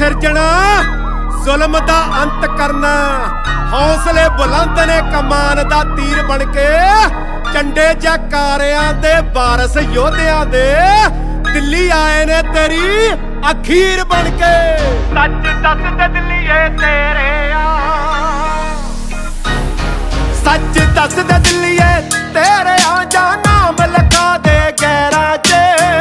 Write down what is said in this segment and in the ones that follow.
ਸਿਰਜਣਾ ਜ਼ੁਲਮ ਦਾ ਅੰਤ ਕਰਨਾ। ਹੌਸਲੇ ਬੁਲੰਦ ਨੇ ਕਮਾਨ ਦਾ ਤੀਰ ਬਣ ਕੇ, ਝੰਡੇ ਜੈਕਾਰਿਆਂ ਦੇ ਵਾਰਸ ਯੋਧਿਆਂ ਦੇ, ਦਿੱਲੀ ਆਏ ਨੇ ਤੇਰੀ ਅਖੀਰ ਬਣ ਕੇ। ਸੱਚ ਦੱਸ ਦੇ ਦਿੱਲੀਏ ਤੇਰੇ ਆ, ਸੱਚ ਦੱਸ ਦੇ ਦਿੱਲੀਏ ਤੇਰੇ ਆ, ਜਾਂ ਨਾਮ ਲਿਖਾ ਦੇ ਗੈਰਾਂ 'ਚ।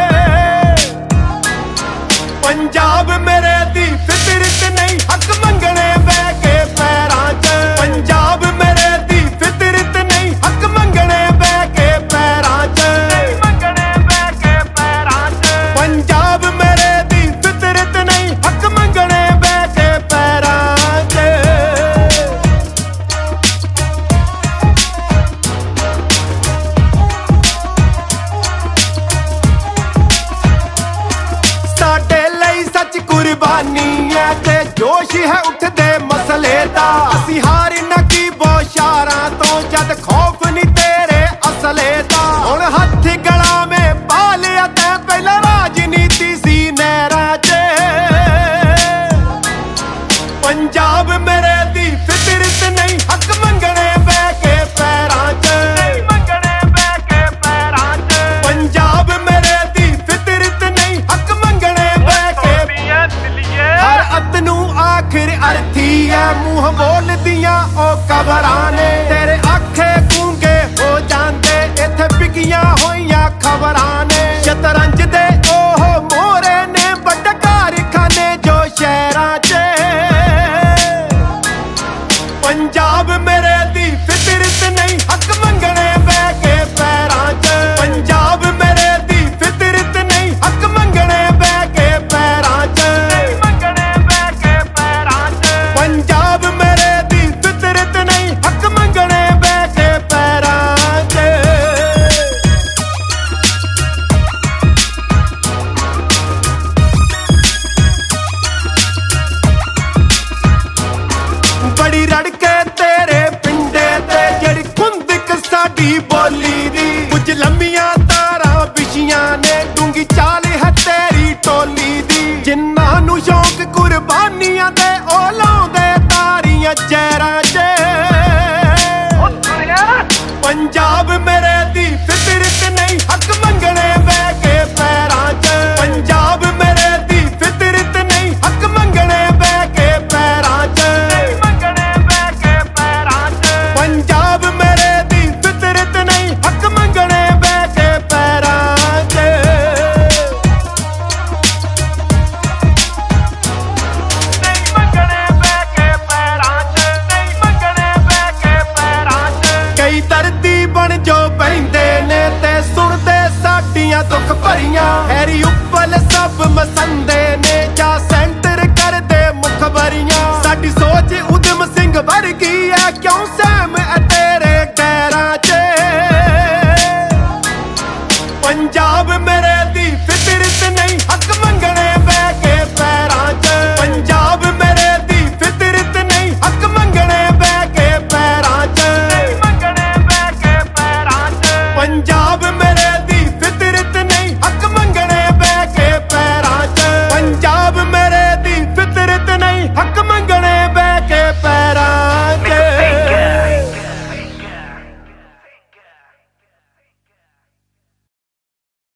ਪੰਜਾਬ ਮੇਰੇ ਦੀ ਫਿਤਰਤ ਨਹੀਂ, ਹੱਕ ਮੰਗਣੇ ਬਹਿ ਕੇ ਪੈਰਾਂ 'ਚ। ਪੰਜਾਬ ਮੇਰੇ ਦੀ ਫਿਤਰਤ ਨਹੀਂ, ਹੱਕ ਮੰਗਣੇ ਬਹਿ ਕੇ ਪੈਰਾਂ 'ਚ। ਨਹੀਂ ਮੰਗਣੇ ਬਹਿ ਕੇ ਪੈਰਾਂ 'ਚ। ਪੰਜਾਬ ਮੇਰੇ ਦੀ ਫਿਤਰਤ ਨਹੀਂ, ਹੱਕ ਮੰਗਣੇ ਬਹਿ ਕੇ ਪੈਰਾਂ 'ਚ। ਸਾਡੇ ਲਈ ਸੱਚ ਕੁਰਬਾਨੀ ਹੈ ਤੇ ਜੋਸ਼ ਹੈ ਉੱਠਦੇ ਮਸਲੇ ਦਾ। ਅਸੀਂ ਹਾਰ ਨਾ ਕੀ ਬੋਸ਼ਾਰਾਂ ਤੋਂ, ਜਦ ਖੌਫ ਨਹੀਂ ਤੇਰੇ ਅਸਲੇ ਦਾ। ਹੁਣ ਹੱਥ ਗਲਾਂ ਮੇ ਪਾ ਲਿਆ ਤੈਂ, ਪਹਿਲਾਂ ਰਾਜਨੀਤੀ ਸੀ ਨਹਿਰਾਂ 'ਚ। ਪੰਜਾਬ ਮੇਰੇ ਦੀ ਫਿਤਰਤ ਨਹੀਂ, ਹੱਕ ਮੰਗਣੇ ਬਹਿ ਕੇ ਪੈਰਾਂ 'ਚ। ਨਹੀਂ ਮੰਗਣੇ ਬਹਿ ਕੇ ਪੈਰਾਂ 'ਚ। ਪੰਜਾਬ ਮੇਰੇ ਦੀ ਫਿਤਰਤ ਨਹੀਂ, ਹੱਕ ਮੰਗਣੇ ਬਹਿ ਕੇ। ਦਿੱਲੀਏ ਦਿੱਲੀਏ ਹਰ ਅੱਤ ਨੂੰ ਆਖਿਰ ਅਰਥੀ ਐ, ਮੂੰਹ ਬੋਲਦੀਆਂ ਉਹ ਕਬਰਾਂ ਨੇ। ਤੇਰੇ ਆਖੇ ਗੂੰਗੇ ਹੋ ਜਾਂਦੇ, ਇੱਥੇ ਵਿਕੀਆਂ ਹੋਈਆਂ ਖਬਰਾਂ